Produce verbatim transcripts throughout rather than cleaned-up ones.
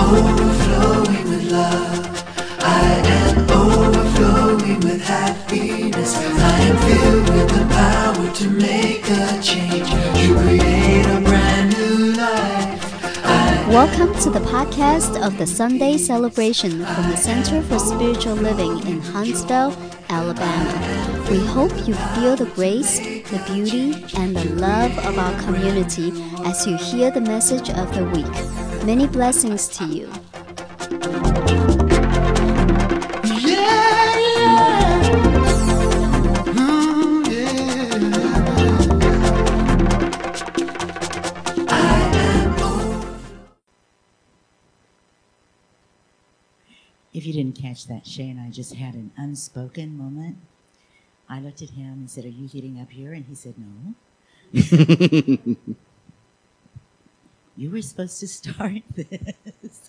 overflowing with love. I am overflowing with happiness. I am filled with the power to make a change, to create a brand new life. I Welcome to the podcast of the Sunday Celebration from the Center for Spiritual Living in Huntsville, Alabama. We hope you feel the grace, the beauty, and the love of our community as you hear the message of the week. Many blessings to you. Yeah, yeah. Ooh, yeah. I am over. If you didn't catch that, Shay and I just had an unspoken moment. I looked at him and said, "Are you getting up here?" And he said, "No." You were supposed to start this.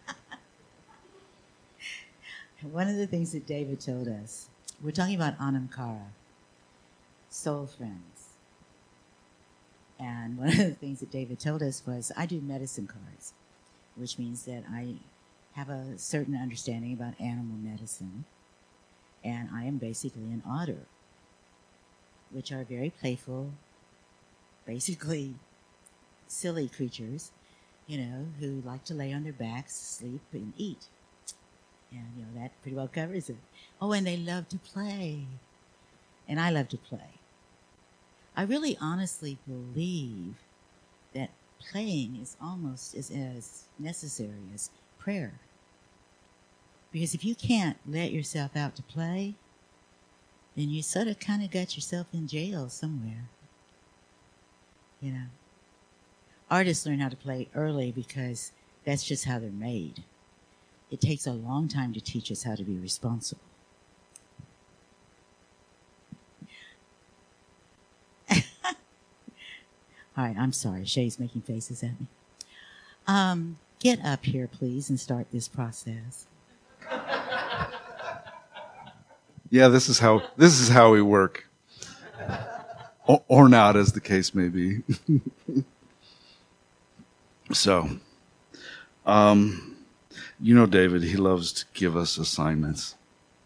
One of the things that David told us, we're talking about Anam Cara, soul friends. And one of the things that David told us was, I do medicine cards, which means that I have a certain understanding about animal medicine. And I am basically an otter, which are very playful, basically silly creatures, you know, who like to lay on their backs, sleep, and eat. And, you know, that pretty well covers it. Oh, and they love to play. And I love to play. I really honestly believe that playing is almost as, as necessary as prayer. Because if you can't let yourself out to play, then you sort of kind of got yourself in jail somewhere. You know, artists learn how to play early because that's just how they're made. It takes a long time to teach us how to be responsible. All right, I'm sorry. Shay's making faces at me. Um, get up here, please, and start this process. Yeah, this is how this is how we work, or, or not, as the case may be. So, um, you know, David, he loves to give us assignments,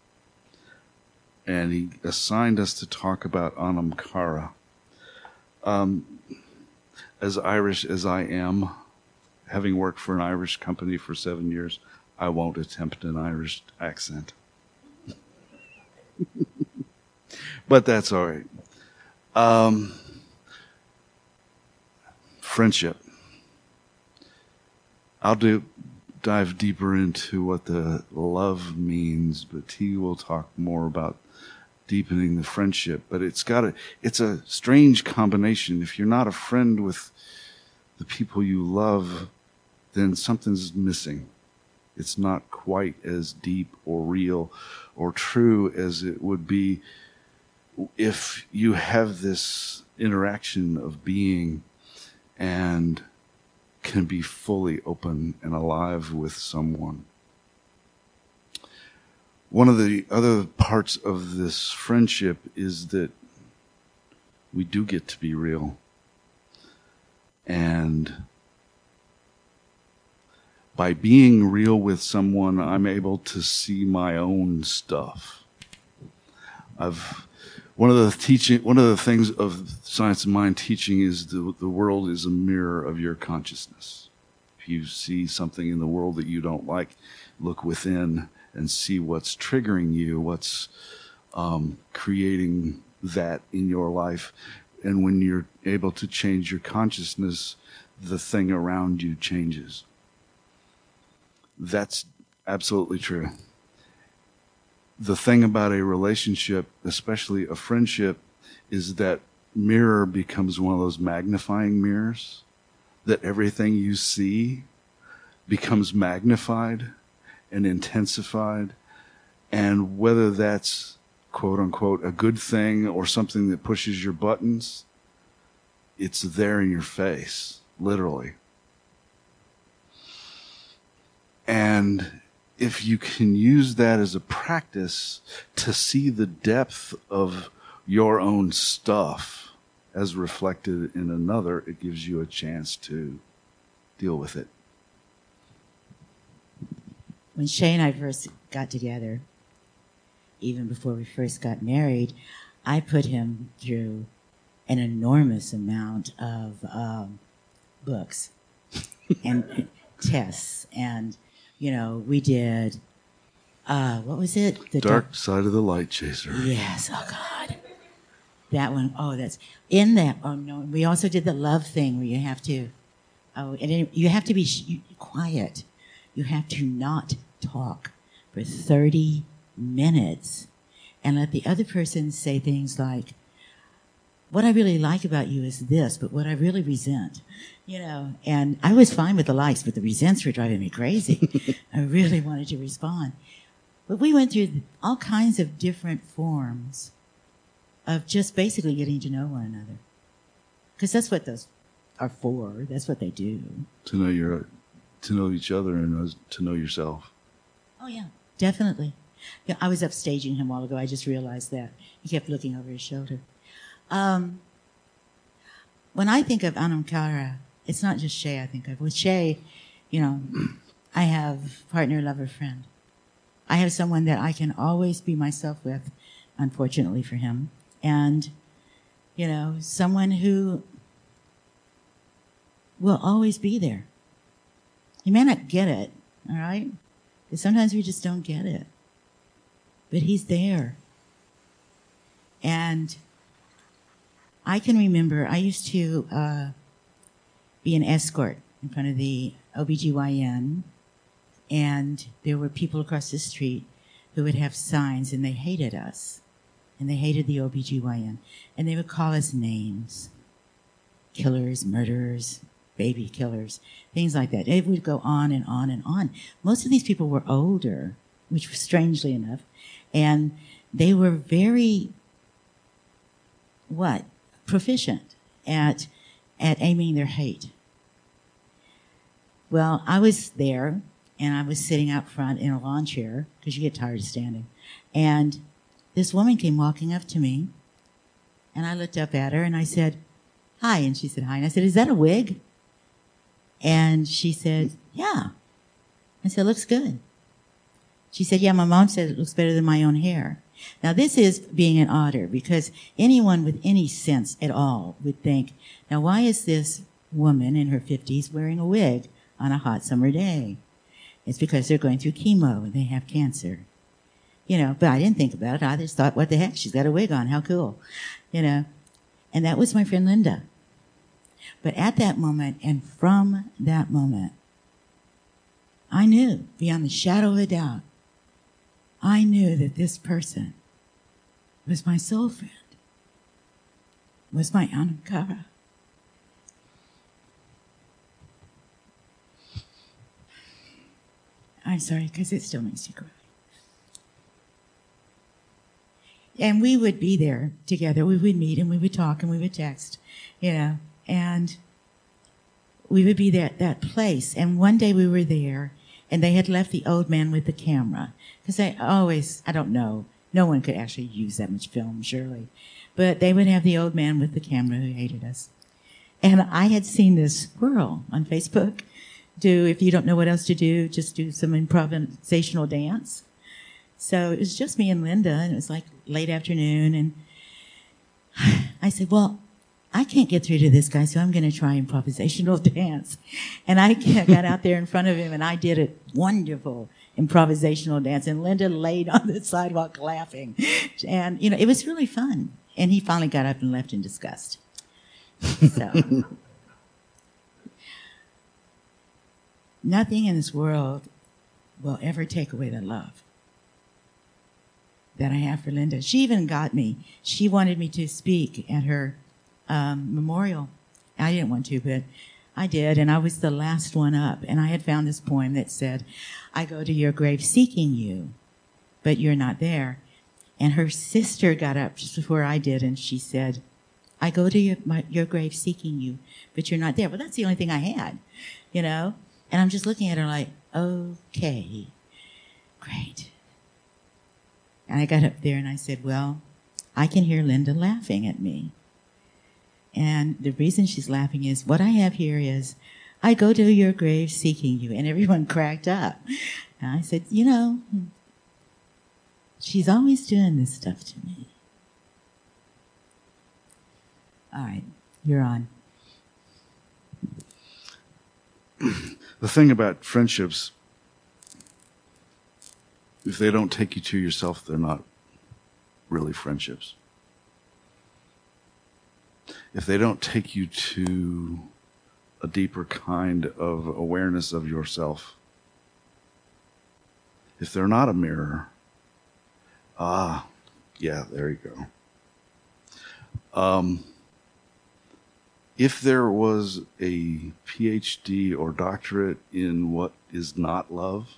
and he assigned us to talk about Anam Cara. Um, as Irish as I am, having worked for an Irish company for seven years, I won't attempt an Irish accent. But that's all right. Um, friendship. I'll do dive deeper into what the love means, but T will talk more about deepening the friendship. But it's got a, it's a strange combination. If you're not a friend with the people you love, then something's missing. It's not quite as deep or real or true as it would be if you have this interaction of being and can be fully open and alive with someone. One of the other parts of this friendship is that we do get to be real. And by being real with someone, I'm able to see my own stuff. I've one of the teaching, one of the things of Science of Mind teaching is the the world is a mirror of your consciousness. If you see something in the world that you don't like, look within and see what's triggering you, what's um, creating that in your life. And when you're able to change your consciousness, the thing around you changes. That's absolutely true. The thing about a relationship, especially a friendship, is that mirror becomes one of those magnifying mirrors, that everything you see becomes magnified and intensified. And whether that's, quote unquote, a good thing or something that pushes your buttons, it's there in your face, literally. And if you can use that as a practice to see the depth of your own stuff as reflected in another, it gives you a chance to deal with it. when Shay and I first got together, even before we first got married, I put him through an enormous amount of um, books and tests. And, you know, we did, uh, what was it? The Dark Side of the Light Chaser. Yes, oh God. That one, oh, that's, in that, oh no, we also did the love thing where you have to, oh, and it, you have to be sh- quiet. You have to not talk for thirty minutes and let the other person say things like, what I really like about you is this, but what I really resent, you know, and I was fine with the likes, but the resents were driving me crazy. I really wanted to respond. But we went through all kinds of different forms of just basically getting to know one another. Because that's what those are for. That's what they do. To know your, to know each other and to know yourself. Oh, yeah, definitely. Yeah, I was upstaging him a while ago. I just realized that. He kept looking over his shoulder. Um, when I think of Anam Cara, it's not just Shay I think of. With Shay, you know, I have partner, lover, friend. I have someone that I can always be myself with, unfortunately for him. And, you know, someone who will always be there. He may not get it, all right? Because sometimes we just don't get it. But he's there. And I can remember I used to uh, be an escort in front of the O B G Y N, and there were people across the street who would have signs, and they hated us, and they hated the O B G Y N, and they would call us names, killers, murderers, baby killers, things like that. It would go on and on and on. Most of these people were older, which was strangely enough, and they were very, what, proficient at at aiming their hate. Well, I was there, and I was sitting out front in a lawn chair, because you get tired of standing, and this woman came walking up to me, and I looked up at her, and I said, hi, and she said, hi, and I said, is that a wig? And she said, yeah. I said, looks good. She said, yeah, my mom said it looks better than my own hair. Now, this is being an otter, because anyone with any sense at all would think, now, why is this woman in her fifties wearing a wig on a hot summer day? It's because they're going through chemo and they have cancer. You know, but I didn't think about it. I just thought, what the heck? She's got a wig on. How cool. You know, and that was my friend Linda. But at that moment, and from that moment, I knew, beyond the shadow of a doubt, I knew that this person was my soul friend, was my Anam Cara. I'm sorry, because it still makes you cry. And we would be there together. We would meet and we would talk and we would text, you know, and we would be there at that place. And one day we were there, and they had left the old man with the camera. Because they always, I don't know, no one could actually use that much film, surely. But they would have the old man with the camera who hated us. And I had seen this squirrel on Facebook do, if you don't know what else to do, just do some improvisational dance. So it was just me and Linda, and it was like late afternoon, and I said, well, I can't get through to this guy, so I'm going to try improvisational dance. And I got out there in front of him, and I did a wonderful improvisational dance, and Linda laid on the sidewalk laughing. And, you know, it was really fun. And he finally got up and left in disgust. So, nothing in this world will ever take away the love that I have for Linda. She even got me. She wanted me to speak at her um, memorial. I didn't want to, but I did, and I was the last one up. And I had found this poem that said, I go to your grave seeking you, but you're not there. And her sister got up just before I did, and she said, I go to your, my, your grave seeking you, but you're not there. Well, that's the only thing I had, you know? And I'm just looking at her like, okay, great. And I got up there and I said, well, I can hear Linda laughing at me. And the reason she's laughing is, what I have here is, I go to your grave seeking you. And everyone cracked up. And I said, you know, she's always doing this stuff to me. All right, you're on. The thing about friendships, if they don't take you to yourself, they're not really friendships. If they don't take you to a deeper kind of awareness of yourself, if they're not a mirror, ah, yeah, there you go. Um, if there was a P H D or doctorate in what is not love,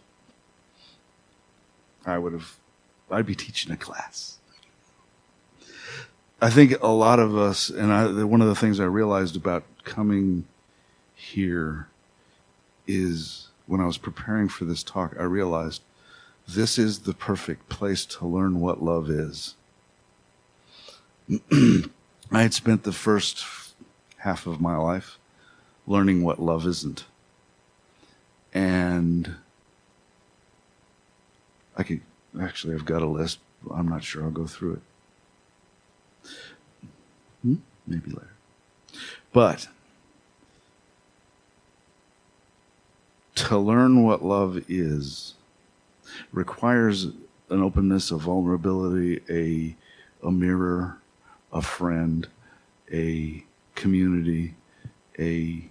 I would have, I'd be teaching a class. I think a lot of us, and I, one of the things I realized about coming here is when I was preparing for this talk, I realized this is the perfect place to learn what love is. I had spent the first half of my life learning what love isn't. And I could, actually, I've got a list. I'm not sure I'll go through it. Hmm? Maybe later. But to learn what love is requires an openness, a vulnerability, a, a mirror, a friend, a community, a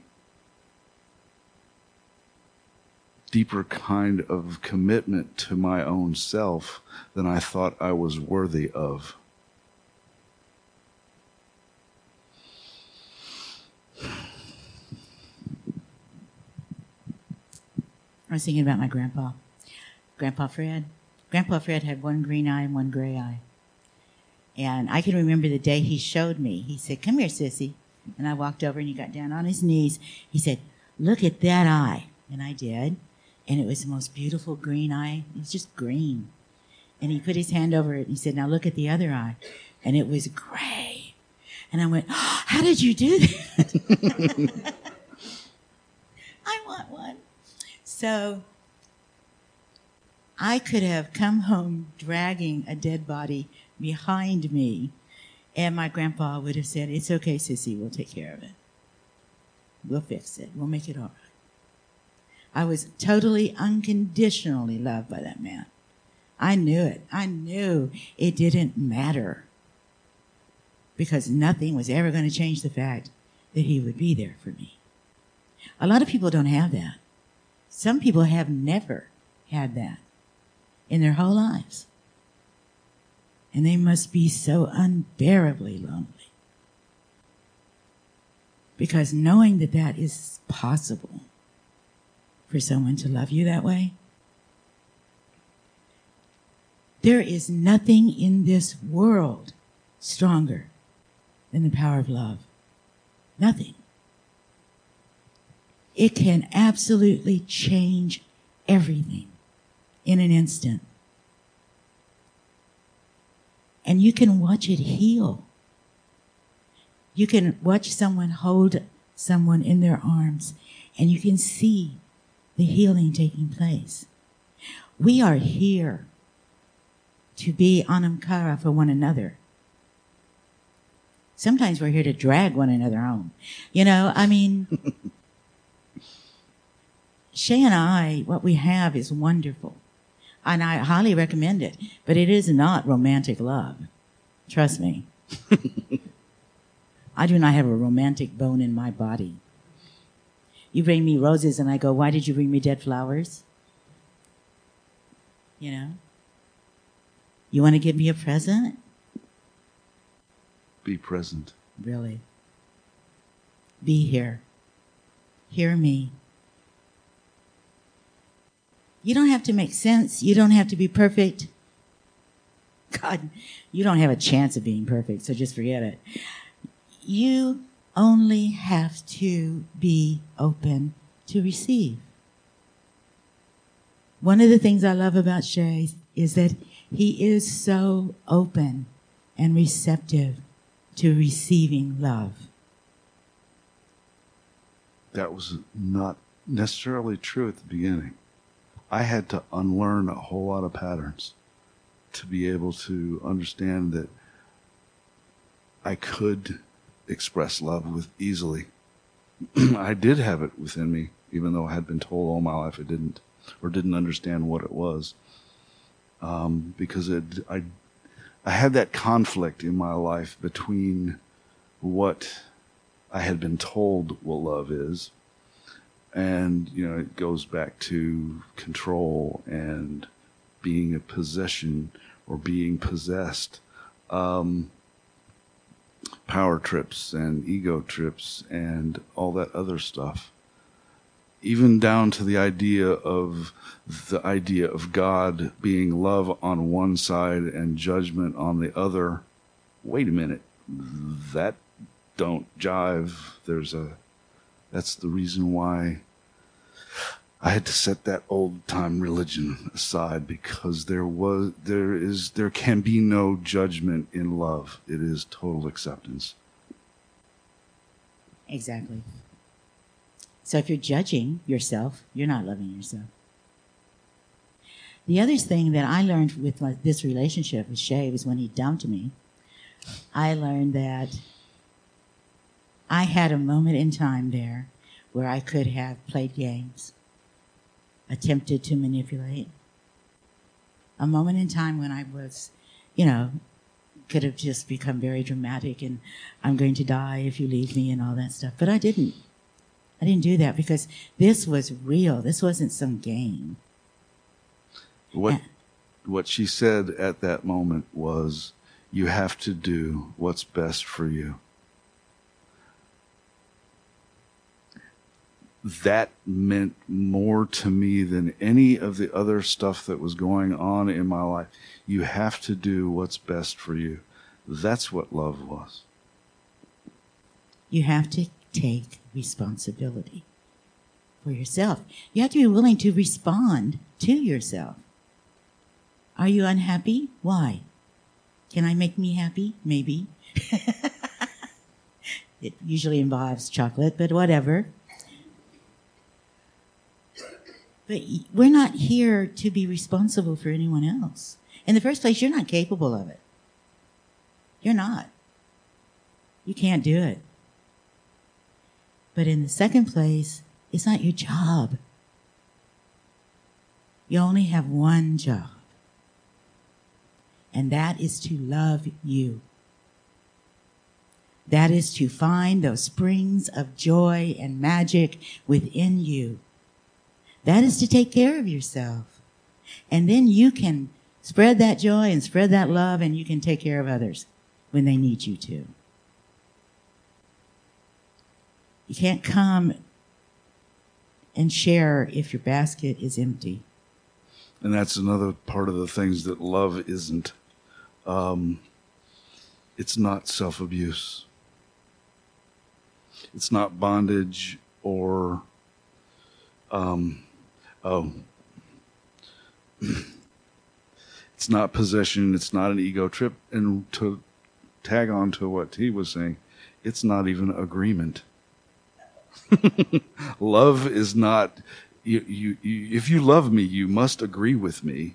deeper kind of commitment to my own self than I thought I was worthy of. I was thinking about my grandpa, Grandpa Fred. Grandpa Fred had one green eye and one gray eye. And I can remember the day he showed me. He said, "Come here, sissy." And I walked over and he got down on his knees. He said, "Look at that eye." And I did. And it was the most beautiful green eye. It was just green. And he put his hand over it and he said, "Now look at the other eye." And it was gray. And I went, "Oh, how did you do that?" I want one. So I could have come home dragging a dead body behind me, and my grandpa would have said, "It's okay, sissy, we'll take care of it. We'll fix it. We'll make it all right." I was totally unconditionally loved by that man. I knew it. I knew it didn't matter, because nothing was ever going to change the fact that he would be there for me. A lot of people don't have that. Some people have never had that in their whole lives. And they must be so unbearably lonely. Because knowing that that is possible for someone to love you that way, there is nothing in this world stronger than the power of love. Nothing. It can absolutely change everything in an instant. And you can watch it heal. You can watch someone hold someone in their arms, and you can see the healing taking place. We are here to be Anam Cara for one another. Sometimes we're here to drag one another home. You know, I mean, Shay and I, what we have is wonderful. And I highly recommend it. But it is not romantic love. Trust me. I do not have a romantic bone in my body. You bring me roses and I go, "Why did you bring me dead flowers?" You know? You want to give me a present? Be present. Really. Be here. Hear me. You don't have to make sense. You don't have to be perfect. God, you don't have a chance of being perfect, so just forget it. You only have to be open to receive. One of the things I love about Shay is that he is so open and receptive to receiving love. That was not necessarily true at the beginning. I had to unlearn a whole lot of patterns to be able to understand that I could express love with easily. I did have it within me, even though I had been told all my life I didn't, or didn't understand what it was. Um, because it, I, I had that conflict in my life between what I had been told what love is, and, you know, it goes back to control and being a possession or being possessed. Um, power trips and ego trips and all that other stuff. Even down to the idea of the idea of God being love on one side and judgment on the other. Wait a minute. That don't jive. There's a, that's the reason why I had to set that old time religion aside, because there was, there is, there can be no judgment in love. It is total acceptance. Exactly. So if you're judging yourself, you're not loving yourself. The other thing that I learned with my, this relationship with Shay was when he dumped me, I learned that I had a moment in time there where I could have played games, attempted to manipulate. A moment in time when I was, you know, could have just become very dramatic and I'm going to die if you leave me and all that stuff. But I didn't. I didn't do that because this was real. This wasn't some game. What, and, what she said at that moment was, you have to do what's best for you. That meant more to me than any of the other stuff that was going on in my life. You have to do what's best for you. That's what love was. You have to take responsibility for yourself. You have to be willing to respond to yourself. Are you unhappy? Why? Can I make me happy? Maybe. It usually involves chocolate, but whatever. But we're not here to be responsible for anyone else. In the first place, you're not capable of it. You're not. You can't do it. But in the second place, it's not your job. You only have one job. And that is to love you. That is to find those springs of joy and magic within you. That is to take care of yourself. And then you can spread that joy and spread that love, and you can take care of others when they need you to. You can't come and share if your basket is empty. And that's another part of the things that love isn't. Um, it's not self-abuse. It's not bondage or, um, oh, it's not possession. It's not an ego trip. And to tag on to what T was saying, it's not even agreement. Love is not, you, you, you, if you love me, you must agree with me.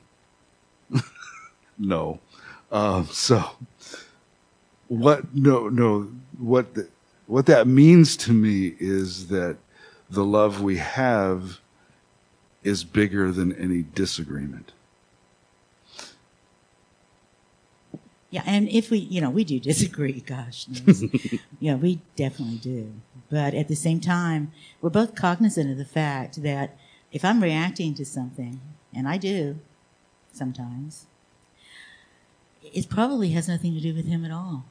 No. Uh, so what, no, no, what, the, what that means to me is that the love we have is bigger than any disagreement. Yeah, and if we, you know, we do disagree, gosh. Yeah, we definitely do. But at the same time, we're both cognizant of the fact that if I'm reacting to something, and I do sometimes, it probably has nothing to do with him at all.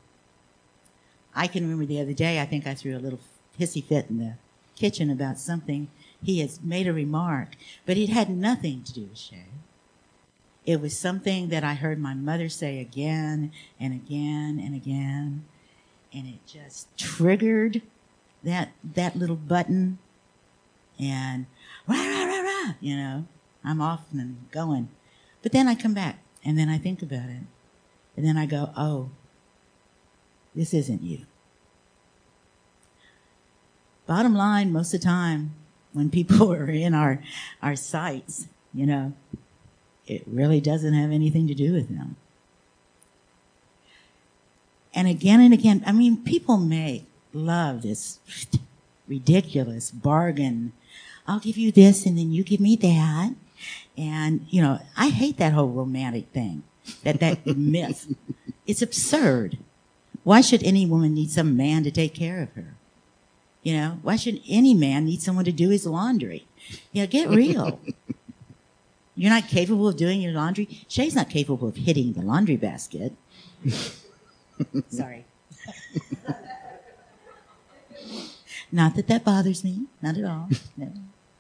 I can remember the other day, I think I threw a little hissy fit in the kitchen about something. He has made a remark, but it had nothing to do with Shay. It was something that I heard my mother say again and again and again, and it just triggered that that little button, and rah, rah, rah, rah, you know, I'm off and going. But then I come back, and then I think about it, and then I go, oh, this isn't you. Bottom line, most of the time, when people are in our, our sights, you know, it really doesn't have anything to do with them. And again and again, I mean, people make love this ridiculous bargain. I'll give you this and then you give me that. And, you know, I hate that whole romantic thing, that, that myth. It's absurd. Why should any woman need some man to take care of her? You know, why should any man need someone to do his laundry? You know, get real. You're not capable of doing your laundry. Shay's not capable of hitting the laundry basket. Sorry. Not that that bothers me. Not at all. No.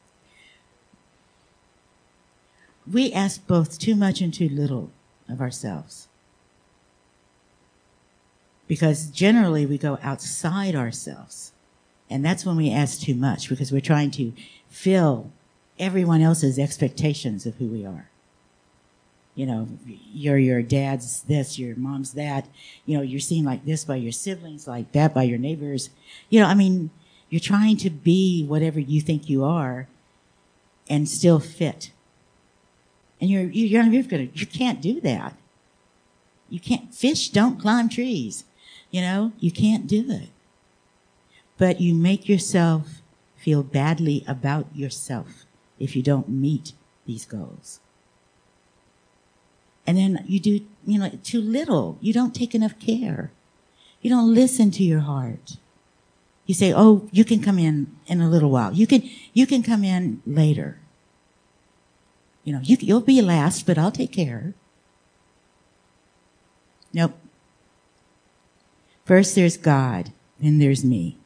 We ask both too much and too little of ourselves. Because generally we go outside ourselves. And that's when we ask too much, because we're trying to fill everyone else's expectations of who we are. You know, you're your dad's this, your mom's that. You know, you're seen like this by your siblings, like that by your neighbors. You know, I mean, you're trying to be whatever you think you are and still fit. And you're, you're, you're gonna, you can't do that. You can't, fish don't climb trees. You know, you can't do it. But you make yourself feel badly about yourself if you don't meet these goals. And then you do, you know, too little. You don't take enough care. You don't listen to your heart. You say, oh, you can come in in a little while. You can, you can come in later. You know, you, you'll be last, but I'll take care. Nope. First there's God, then there's me.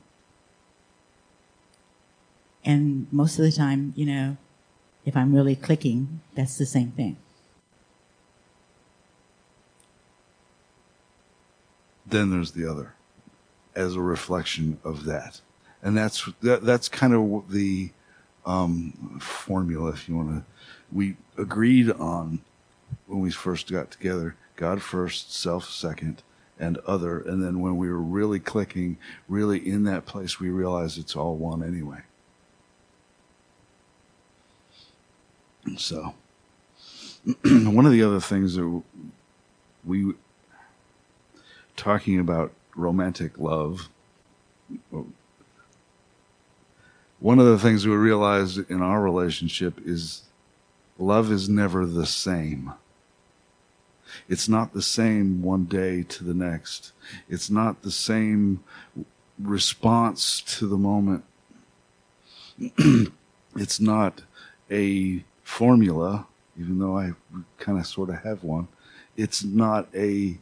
And most of the time, you know, if I'm really clicking, that's the same thing. Then there's the other, as a reflection of that. And that's that, that's kind of the um, formula, if you want to, we agreed on when we first got together, God first, self second, and other. And then when we were really clicking, really in that place, we realized it's all one anyway. So, one of the other things that we, talking about romantic love, one of the things we realized in our relationship is love is never the same. It's not the same one day to the next. It's not the same response to the moment. It's not a formula, even though I kind of sort of have one. It's not a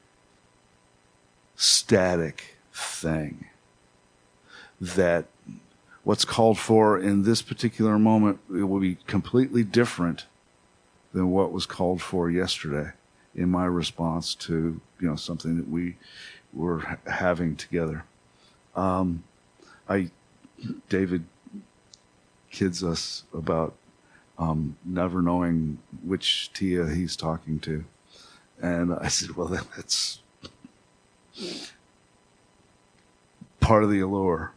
static thing that what's called for in this particular moment, it will be completely different than what was called for yesterday in my response to, you know, something that we were ha- having together. Um, I, David kids us about um, never knowing which Tia he's talking to. And I said, well, that's part of the allure.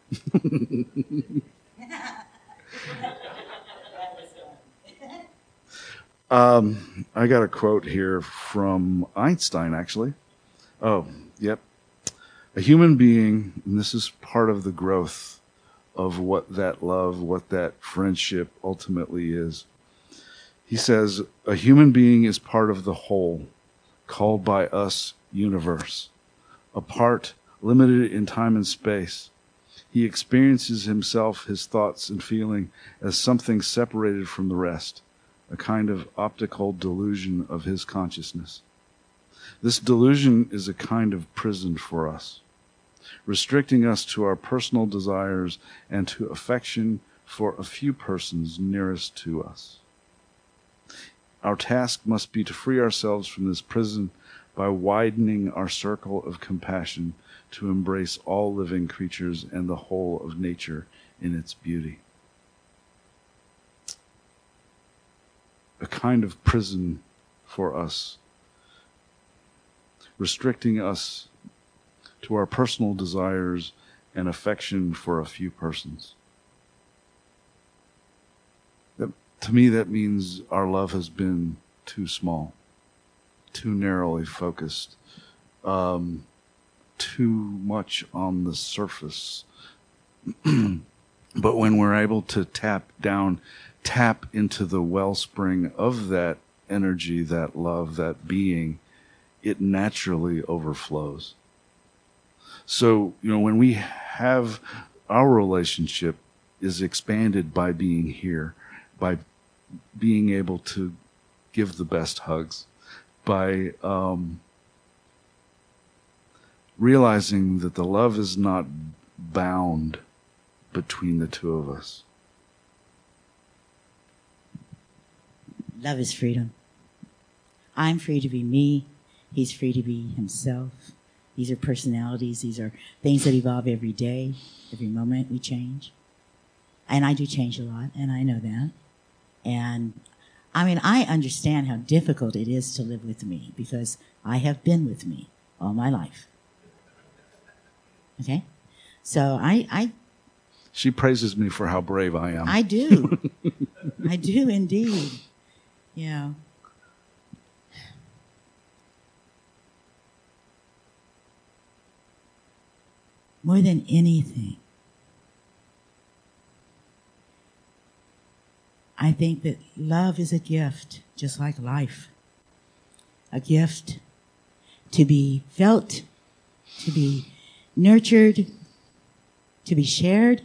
um, I got a quote here from Einstein, actually. Oh, yep. A human being, and this is part of the growth of what that love, what that friendship ultimately is. He says, a human being is part of the whole, called by us universe. A part limited in time and space. He experiences himself, his thoughts and feeling as something separated from the rest, a kind of optical delusion of his consciousness. This delusion is a kind of prison for us, restricting us to our personal desires and to affection for a few persons nearest to us. Our task must be to free ourselves from this prison by widening our circle of compassion to embrace all living creatures and the whole of nature in its beauty. A kind of prison for us, restricting us to our personal desires and affection for a few persons. to me, that means our love has been too small, too narrowly focused, um, too much on the surface. But when we're able to tap down, tap into the wellspring of that energy, that love, that being, it naturally overflows. So, you know, when we have our relationship is expanded by being here, by being able to give the best hugs, by um, realizing that the love is not bound between the two of us. Love is freedom. I'm free to be me. He's free to be himself. These are personalities. These are things that evolve every day. Every moment we change. And I do change a lot, and I know that. And I mean, I understand how difficult it is to live with me because I have been with me all my life. Okay? So I, I She praises me for how brave I am. I do. I do indeed. Yeah. More than anything, I think that love is a gift, just like life. A gift to be felt, to be nurtured, to be shared.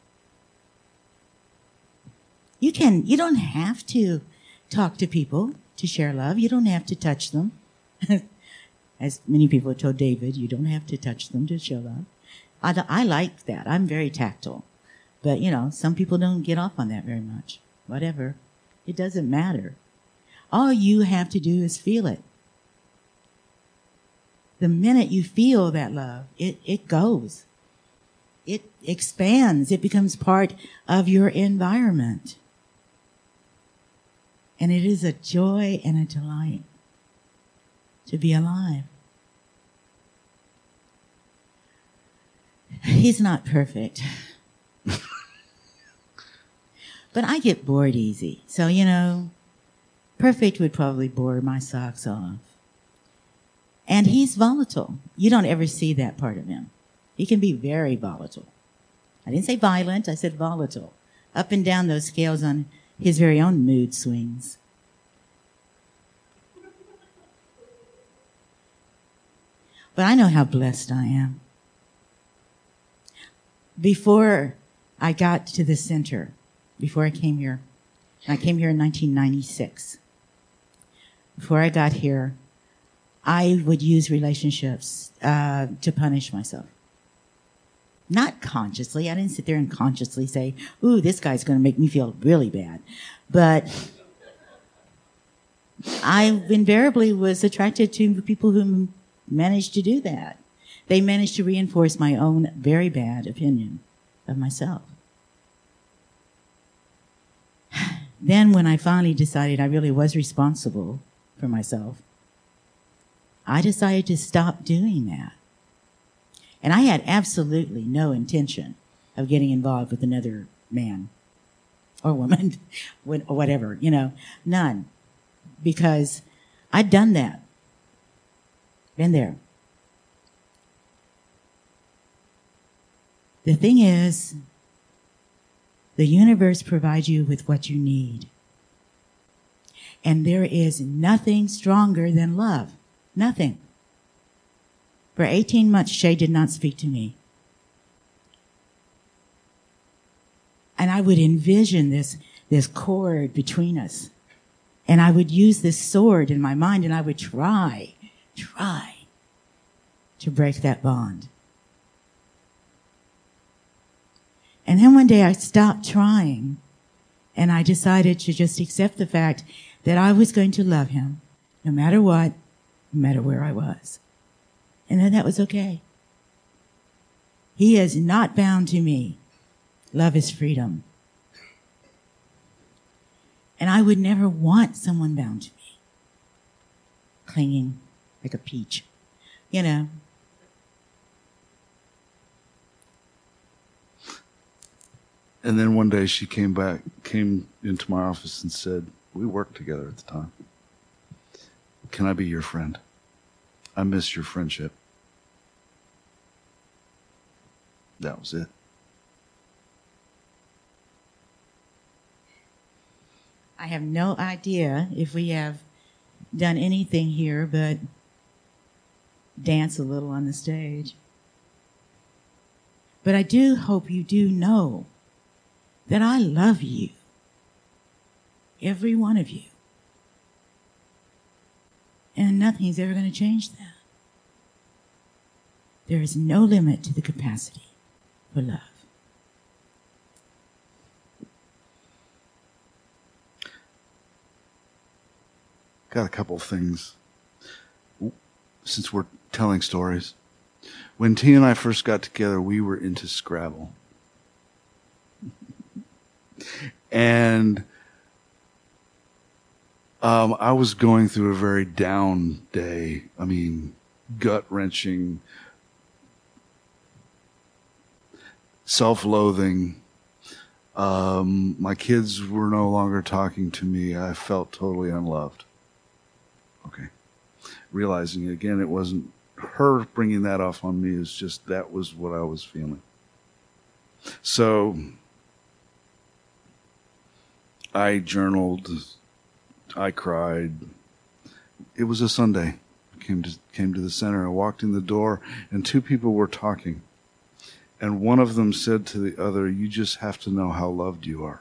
You can, you don't have to talk to people to share love. You don't have to touch them. As many people have told David, you don't have to touch them to show love. I, I like that. I'm very tactile. But, you know, some people don't get off on that very much. Whatever. It doesn't matter. All you have to do is feel it. The minute you feel that love, it, it goes. It expands. It becomes part of your environment. And it is a joy and a delight to be alive. He's not perfect. But I get bored easy. So, you know, perfect would probably bore my socks off. And he's volatile. You don't ever see that part of him. He can be very volatile. I didn't say violent, I said volatile. Up and down those scales on his very own mood swings. But I know how blessed I am. Before I got to the center, before I came here, I came here in nineteen ninety-six. Before I got here, I would use relationships uh, to punish myself. Not consciously. I didn't sit there and consciously say, ooh, this guy's going to make me feel really bad. But I invariably was attracted to people who managed to do that. They managed to reinforce my own very bad opinion of myself. Then when I finally decided I really was responsible for myself, I decided to stop doing that. And I had absolutely no intention of getting involved with another man or woman or whatever, you know, none. Because I'd done that. Been there. The thing is, the universe provides you with what you need. And there is nothing stronger than love. Nothing. For eighteen months, Shay did not speak to me. And I would envision this, this cord between us. And I would use this sword in my mind, and I would try, try to break that bond. And then one day I stopped trying, and I decided to just accept the fact that I was going to love him, no matter what, no matter where I was. And then that was okay. He is not bound to me. Love is freedom. And I would never want someone bound to me, clinging like a peach, you know. And then one day she came back, came into my office and said, we worked together at the time. Can I be your friend? I miss your friendship. That was it. I have no idea if we have done anything here but dance a little on the stage. But I do hope you do know that I love you. Every one of you. And nothing's ever going to change that. There is no limit to the capacity for love. Got a couple things. Since we're telling stories. When T and I first got together, we were into Scrabble. And um, I was going through a very down day. I mean, gut-wrenching, self-loathing. Um, my kids were no longer talking to me. I felt totally unloved. Okay. Realizing, again, it wasn't her bringing that off on me. It's just that was what I was feeling. So I journaled. I cried. It was a Sunday. I came to, came to the center. I walked in the door, and two people were talking. And one of them said to the other, you just have to know how loved you are.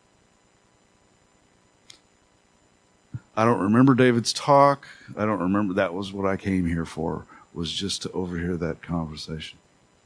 I don't remember David's talk. I don't remember. That was what I came here for, was just to overhear that conversation.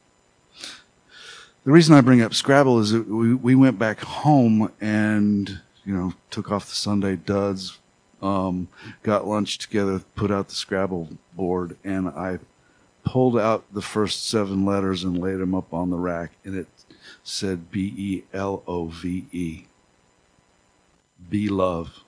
The reason I bring up Scrabble is that we, we went back home and, you know, took off the Sunday duds, um, got lunch together, put out the Scrabble board, and I pulled out the first seven letters and laid them up on the rack, and it said B E L O V E. Be love.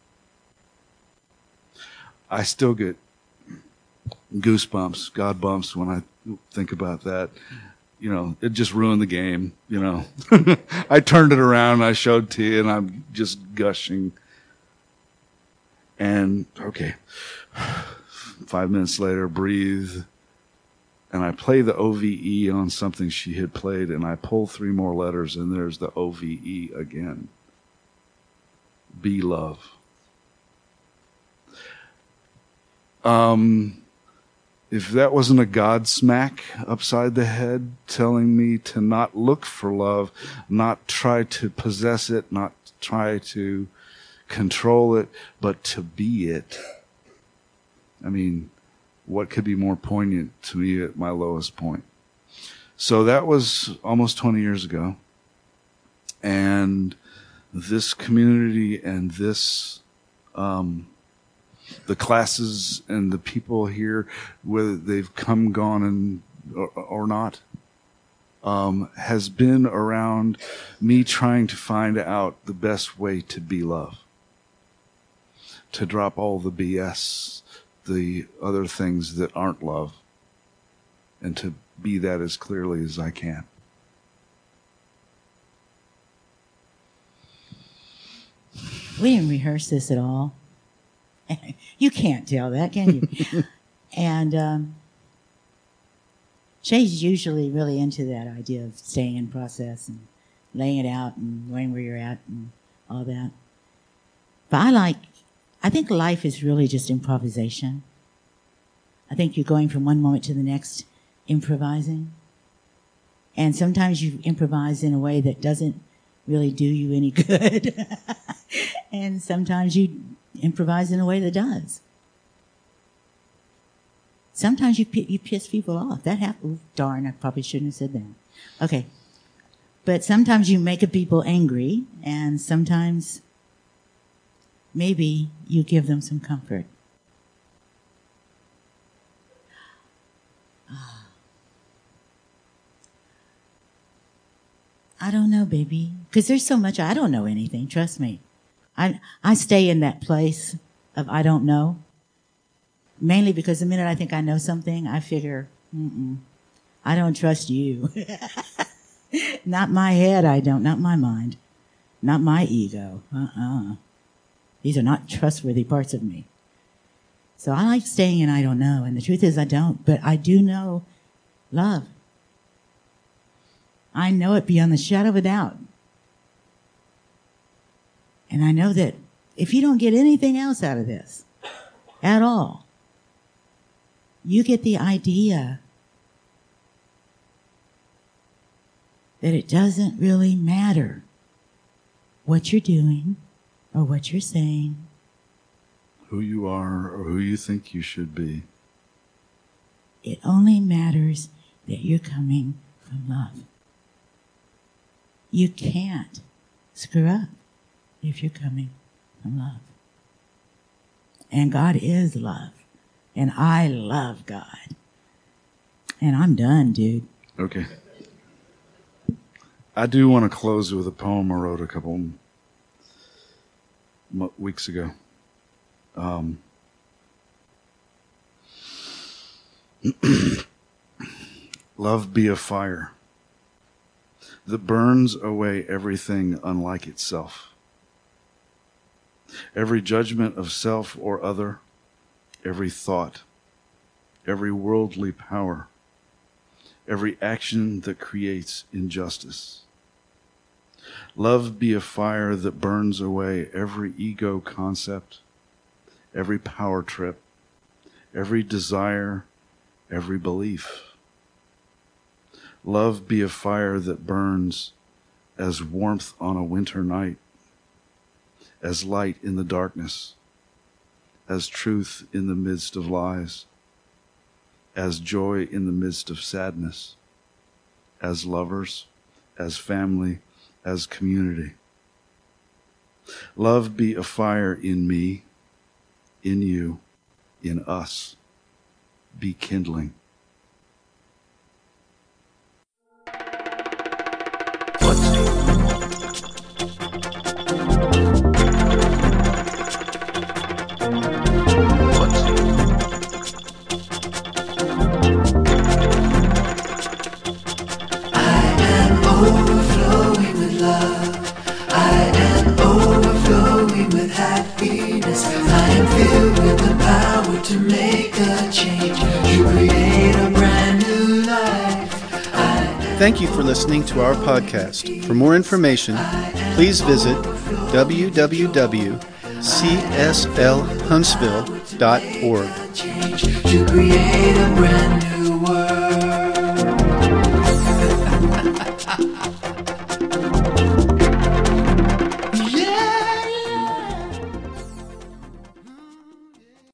I still get goosebumps, God bumps when I think about that. You know, it just ruined the game, you know. I turned it around, I showed T, and I'm just gushing. And, okay, five minutes later, breathe. And I play the O V E on something she had played, and I pull three more letters, and there's the O V E again. Be love. Um, if that wasn't a God smack upside the head telling me to not look for love, not try to possess it, not try to control it, but to be it. I mean, what could be more poignant to me at my lowest point? So that was almost twenty years ago. And this community and this, um, the classes and the people here, whether they've come, gone, and or, or not, um, has been around me trying to find out the best way to be love. To drop all the B S, the other things that aren't love, and to be that as clearly as I can. We didn't rehearse this at all. You can't tell that, can you? And um, Shay's usually really into that idea of staying in process and laying it out and knowing where you're at and all that. But I like, I think life is really just improvisation. I think you're going from one moment to the next improvising. And sometimes you improvise in a way that doesn't really do you any good. And sometimes you improvise in a way that does. Sometimes you you piss people off. That happens. Darn, I probably shouldn't have said that. Okay. But sometimes you make people angry, and sometimes maybe you give them some comfort. I don't know, baby. Because there's so much I don't know anything. Trust me. I I stay in that place of I don't know. Mainly because the minute I think I know something, I figure, mm-mm, I don't trust you. Not my head, I don't. Not my mind. Not my ego. Uh-uh. These are not trustworthy parts of me. So I like staying in I don't know. And the truth is I don't. But I do know love. I know it beyond the shadow of a doubt. And I know that if you don't get anything else out of this at all, you get the idea that it doesn't really matter what you're doing or what you're saying. Who you are or who you think you should be. It only matters that you're coming from love. You can't screw up if you're coming from love. And God is love. And I love God. And I'm done, dude. Okay. I do want to close with a poem I wrote a couple m- weeks ago. Um, Love be a fire that burns away everything unlike itself. Every judgment of self or other, every thought, every worldly power, every action that creates injustice. Love be a fire that burns away every ego concept, every power trip, every desire, every belief. Love be a fire that burns as warmth on a winter night, as light in the darkness, as truth in the midst of lies, as joy in the midst of sadness, as lovers, as family, as community. Love be a fire in me, in you, in us. Be kindling. To make a change, to create a brand new life. Thank you for listening to our podcast. For more information, please visit w w w dot c s l huntsville dot org. To create a brand new world.